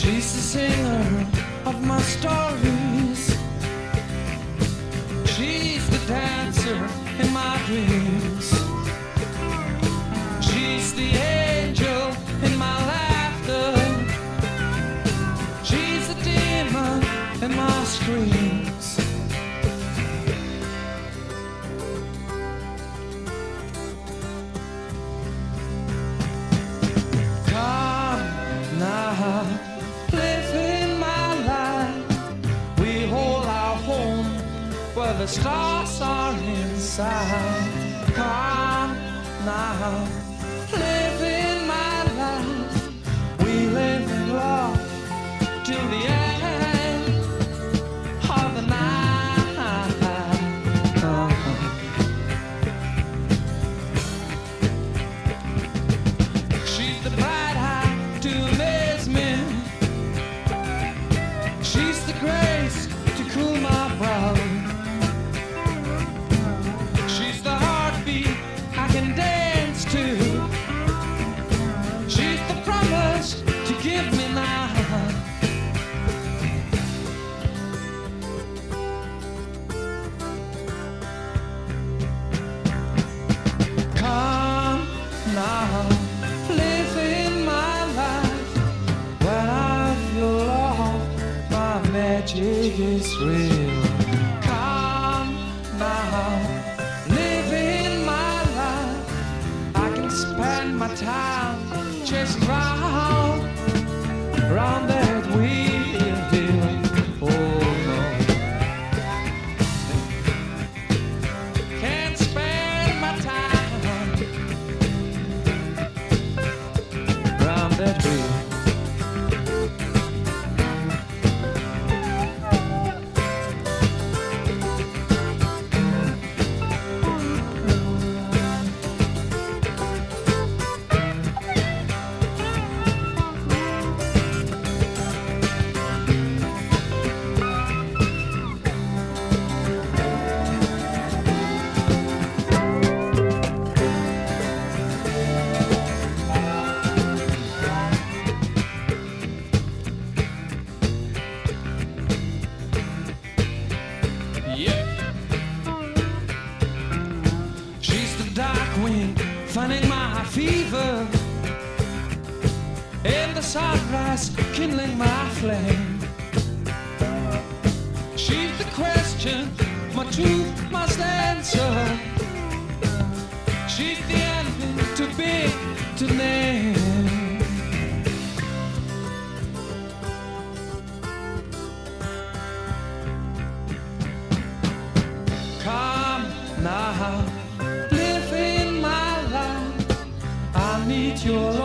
She's the singer of my stories. She's the dancer in my dreams. She's the angel in my laughter. She's the demon in my screams. Come now, live in my life. We hold our home where the stars are inside. Come now, live in my life. We live in love till the end of the night. She's the bright eye to amaze me. She's the grace to cool my brow. She's the heartbeat I can dance to. She's the promise to give me now. Come now, live in my life. When I feel love, my magic is real. Come now, live in my life. I can spend my time chasing round that wheel. Oh no, can't spend my time round that wheel. She's the dark wind fanning my fever, and the sunrise kindling my flame. She's the question my truth must answer. She's the ending too big to name. Come now, live in my life. I need your love.